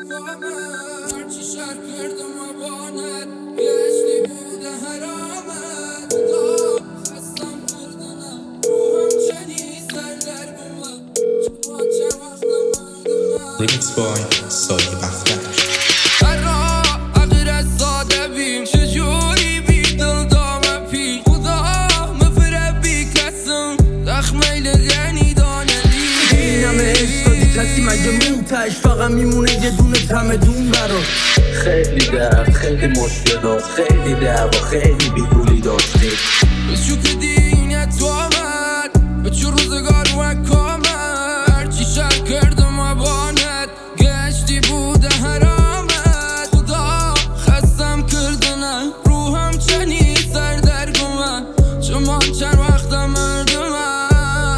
هرچی شهر کردم ابانت گشتی بوده حرامت خستم کردنم روحم چنی سردرگمم چون چه وقتم مردمم Remix by سایه بختر اگر از ساده بیم چجوری بی دل دامه پی خدا مفره بی کسم زخمه لگنی دانلی اینم عشق دادی کسی مگه موتش فقط میمونه یه دونه چمدون برات خیلی درد خیلی مشکلات خیلی دعوا خیلی بیگولی داشتی بچو که دینت تو آمد بچو روزگار وکامت هرچی شر کردم ابانت گشتی بوده حرامت خدا خستم کردنم روحم چنی سردرگمم چون چند وقتم مردمم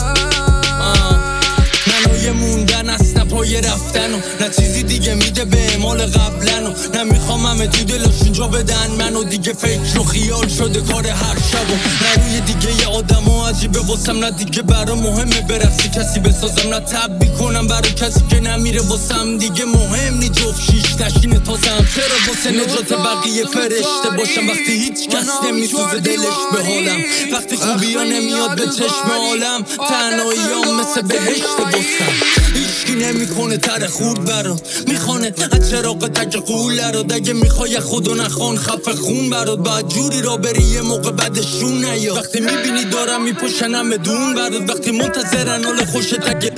منو موندن است نه پای رفتن و نه چیزی دیگه میده به اعمال قبلن و نه میخوام همه تو دلشون جا بدن منو دیگه فکر و خیال شده کار هر شب و نه روی دیگه یه آدم و عجیبه واسم نه دیگه برا مهمه برقصی کسی بسازم نه تبی کنم برا کسی که نمیره واسم دیگه مهم نی جفت شیش نشینه تازم چرا واسه نجات بقیه فرشته باشم وقتی هیچ کس نمیسوزه دلش به حالم وقتی خوبی ها نمیاد به چشم عالم تنهاییام مثل بهشت واسم هیچکی نمیکنه تر خورد برات میخوانه از چراغ تک قوله رو دگه میخوای خودو نخوان خفه خون برات باید جوری را بری یه موقع بعدشون نیا وقتی میبینی دارم میپشنم بدون برات وقتی منتظرن حال خوش تک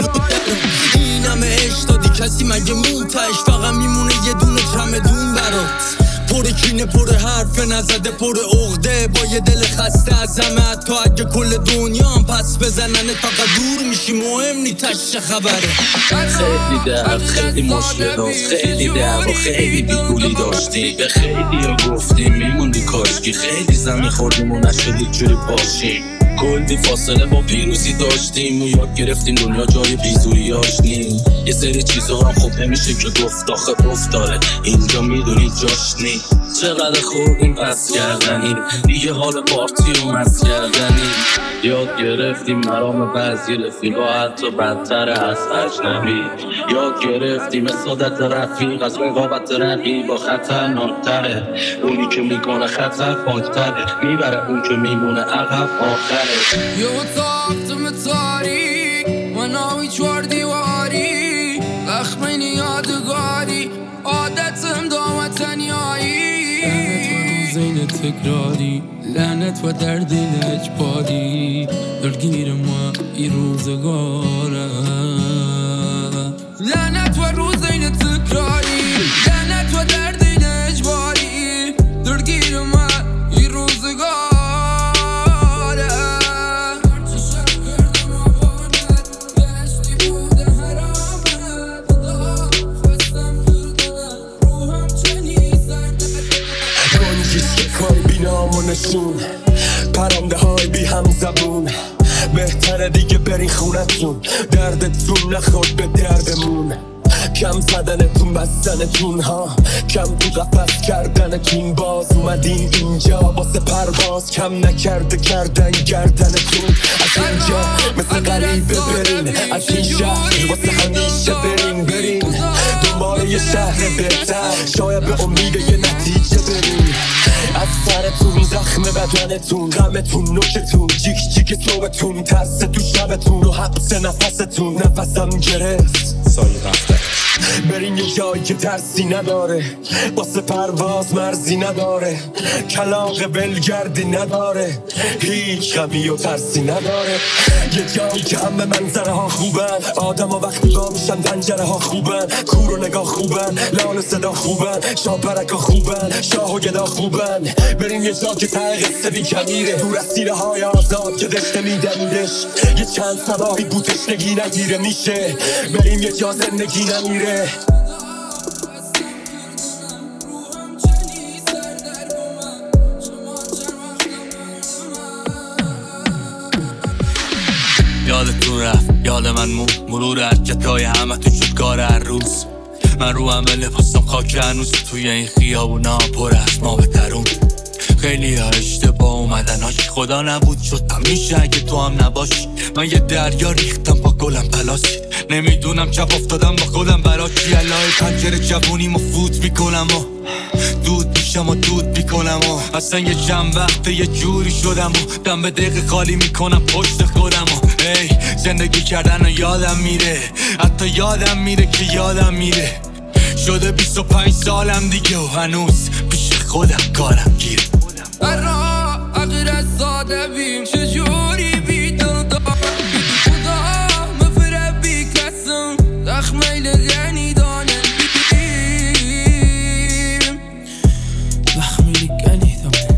اینم عشق دادی کسی مگه موتش فقط میمونه یه دونه چمدون برات پر کینه پر حرف نزده پر عقده با یه دل خسته از همه حتی اگه کل دنیام پس بزننت فقط دور میشی مهم نی تش خبره خیلی درد خیلی مشکلات خیلی دعوا خیلی بیگولی داشتی به خیلی ها گفتیم میموندی کاشکی خیلی زمین خوردیم و نشدی جوری باشیم کلی فاصله با پیروزی داشتیم و یاد گرفتیم دنیا جای بیزوریاش نیم یه سری چیزا هم خوب نمیشه که گفت آخه افتاره اینجا میدونی جاش نیم چقدر خوردیم پس کردنیم دیگه حال پارتی و مست کردنیم یاد گرفتیم مرام بعضی رفیقا حتی بدتر از اجنبی یاد گرفتیم سعادت رفیق از رقابت رقیبا خطرناکتره اونی که میکنه خطر پاکتره میبره اون که میمونه عقب آخره یه اتاقتم تاریک مناوی چوار دیواری زخمین یادگاری عادتم دامتنیایی لعنت و روزین تکراری لعنت و درد اجباری درگیر ما این روزگاره لعنت و روزین تکراری لعنت و درد اجباری درگیر ما این روزگاره نشون پرنده های بی هم زبون بهتره دیگه برین خونتون دردتون نخورد به دردمون کم زدنتون بستنتون ها کم تو قفس کردنتون باز اومدین اینجا واسه پرواز کم نکرده کردن گردنتون از اینجا مثل غریبه برین از این شهر واسه همیشه برین دنبال یه شهر بهتر شاید به امید یه نتیجه برین از سرتون زخم بدنتون غمتون نوکتون جیک جیک صوبتون ترس تو شبتون و حبس نفستون نفسم گرفت سایه بختر برین یه جایی که ترسی نداره واسه پرواز مرزی نداره کلاغ ولگردی نداره هیچ غمی و ترسی نداره یه جایی که همه منظره ها خوبن آدم ها وقتی با میشن پنجره ها خوبن کور و نگاه خوبن لال و صدا خوبن شاپرک ها خوبن شاه و گدا خوبن بریم یه جا که ته قصه بی کمیره دور از سیره های آزاد که دشته میدمیدش یه چند صباحی بوتش نگی نگیره میشه بریم یه جا زندگی نمیره یادتون رفت یاد من مرور حرکتای همه تو شد کار هر روز من رو همه لباسم خاک هنوز توی این خیابونا پر از ما بترون خیلی ها اشتباه اومدن هاش خدا نبود شد همیشه اگه تو هم نباشی من یه دریا ریختم با گلم پلاسید نمیدونم چپ افتادم با خودم برا کی علای پنجره جوونیمو فوت میکنم و دود میشم و دود میکنم و اصلا یه چند وقته یه جوری شدم و دم به دقیقه خالی میکنم پشت خودم و ای زندگی کردن و یادم میره حتی یادم میره که یادم میره شده 25 سالم دیگه و هنوز پیش خودم کارم گیره برا اگر ساده بیم چجوری بی دل دارم خدا مفره بی کسم زخمیل غنی دانه بیم زخمیل غنی دانه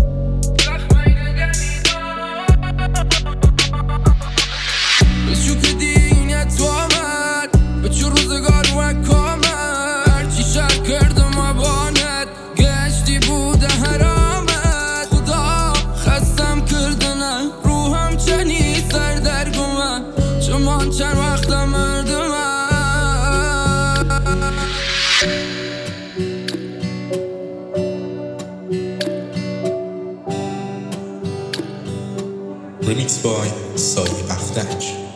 به چو که دینت آمد به چو روزگار و کامد هرچی شر کردم ابانت گشتی بوده حرامت خدا خستم کردنه روحم چنی سردرگمه چمان چند وقتم مردمه Remix by سایه بختک.